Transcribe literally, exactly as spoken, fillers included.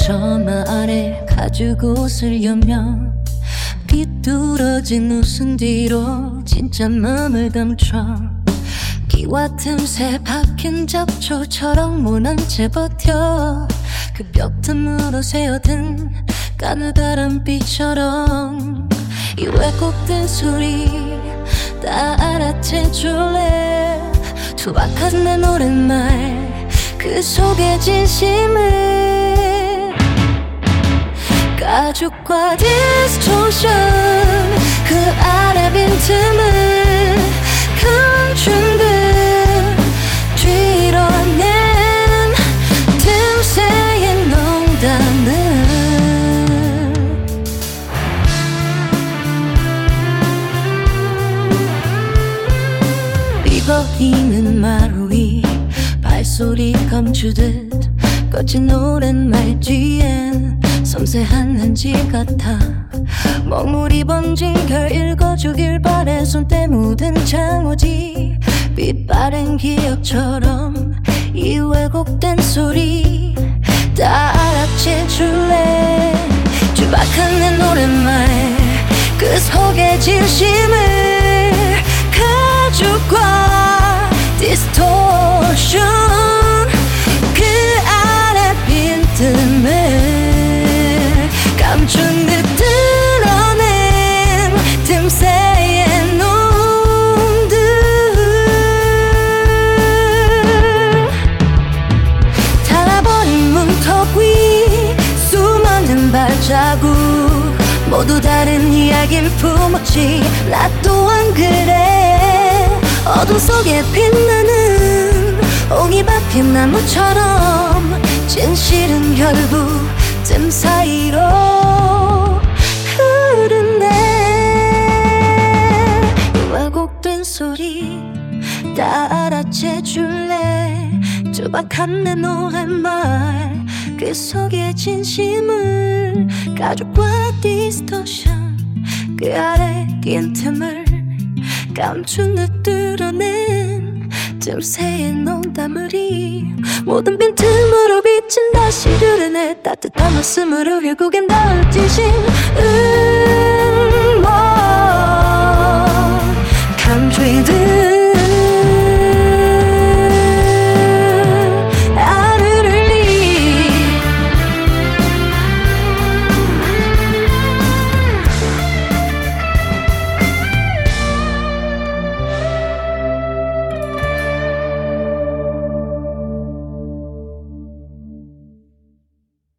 처마 아래 가지고 쓰려며 비뚤어진 웃음 뒤로 진짜 맘을 감춰 기와 틈새 박힌 잡초처럼 모난 채 버텨 그 벽 틈으로 새어든 가느다란 빛처럼 이 왜곡된 소리 다 알아채줄래 투박한 내 노랫말 그 속에 진심을 가죽과 디스토션 그 아래 빈틈을 감춘 듯 뒤로낸 틈새의 농담을 비거리는 마루 위 발소리 감추듯 거친 노랫말 뒤엔 섬세한 한지 같아 먹물이 번진 걸 읽어주길 바래 손때 묻은 장어지 빛바랜 기억처럼 이 왜곡된 소리 다 알아채줄래 투박한 내 노랫말 그 속에 진심을 가죽과 디스토션 그 아래 빈틈을 감춘 듯 드러낸 틈새의 농들 닳아버린 문턱 위 수많은 발자국 모두 다른 이야기를 품었지 나 또한 그래 어둠 속에 빛나는 옹이밭 핀 나무처럼 진실은 결국 틈 사이로 흐르네 왜곡된 소리 다 알아채줄래 투박한 내 노랫말 그 속에 진심을 가죽과 디스토션 그 아래 낀 틈을 감춘 듯 드러낸 틈새의 농담물이 모든 빈틈으로 비친 다시 드러내 따뜻한 웃음으로 결국엔 닿을 진심 음, 뭐 감추이듯